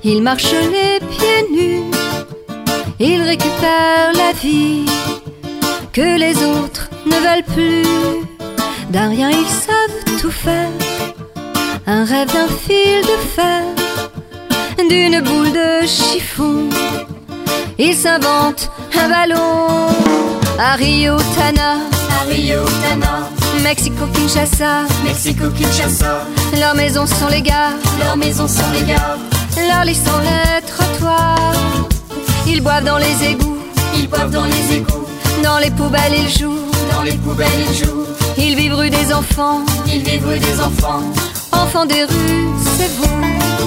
Ils marchent les pieds nus, ils récupèrent la vie que les autres ne veulent plus. D'un rien ils savent tout faire, un rêve d'un fil de fer, d'une boule de chiffon. Ils s'inventent un ballon. À Rio Tana, Mexico Kinshasa, leurs maisons sont les gares, leurs lits sont les trottoirs. Ils boivent dans les égouts, dans les poubelles ils jouent, ils vivent rue des enfants, enfants des rues, c'est vous.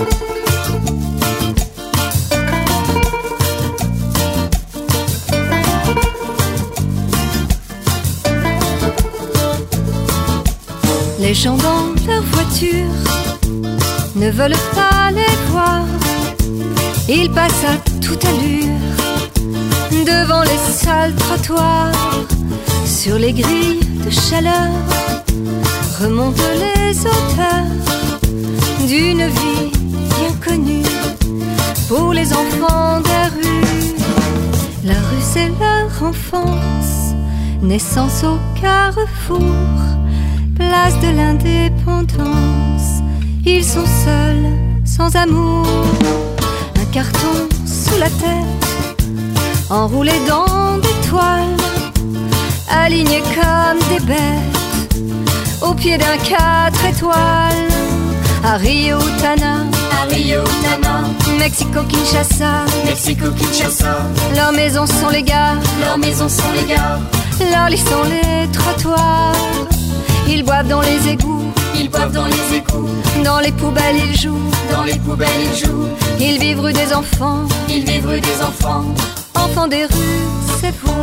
Les gens dans leur voiture ne veulent pas les voir. Ils passent à toute allure devant les sales trottoirs. Sur les grilles de chaleur remontent les odeurs d'une vie bien connue pour les enfants des rues. La rue c'est leur enfance, naissance au carrefour, place de l'indépendance. Ils sont seuls, sans amour, un carton sous la tête, enroulé dans des toiles, alignés comme des bêtes, au pied d'un 4 étoiles. À Rio Tana, Mexico Kinshasa, leurs maisons sont les gares, leurs lits sont les trottoirs. Ils boivent dans les égouts, dans les poubelles ils jouent, ils vivent rue des enfants, enfants des rues, c'est vous.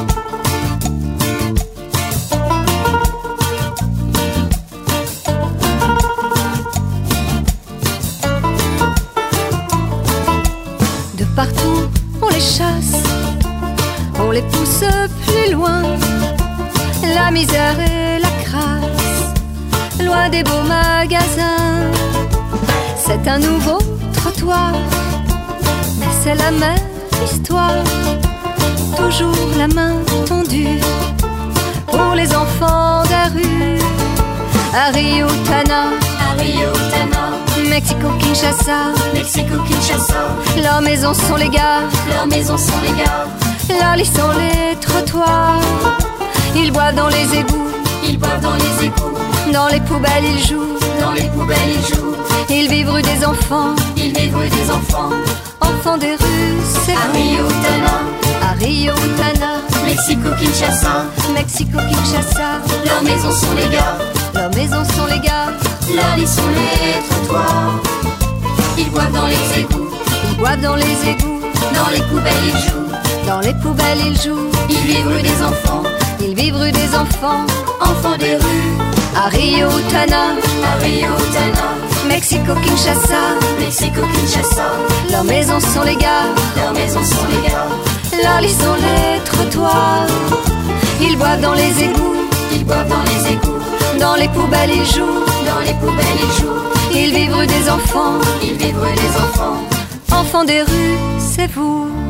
De partout on les chasse, on les pousse plus loin, la misère et la crasse, loin des beaux magasins. C'est un nouveau trottoir, mais c'est la même histoire, toujours la main tendue pour les enfants des rues. À Rio Tana, Mexico Kinshasa, leurs maisons sont les gares, leurs lits sont les trottoirs. Ils boivent dans les égouts, dans les poubelles ils jouent, ils vivent rue des enfants, enfants des rues, c'est à Rio Tana, Mexico Kinshasa, leurs maisons sont les gares, leurs maisons sont les gares, leurs lits sont les trottoirs. Ils boivent dans les égouts, dans les poubelles ils jouent, ils vivent rue des enfants, enfants des rues. À Rio Tana, Mexico Kinshasa, leurs maisons sont les gares, leurs lits sont les trottoirs. Ils boivent dans les égouts, dans les poubelles ils jouent, ils vivent rue des enfants, enfants des rues, c'est vous.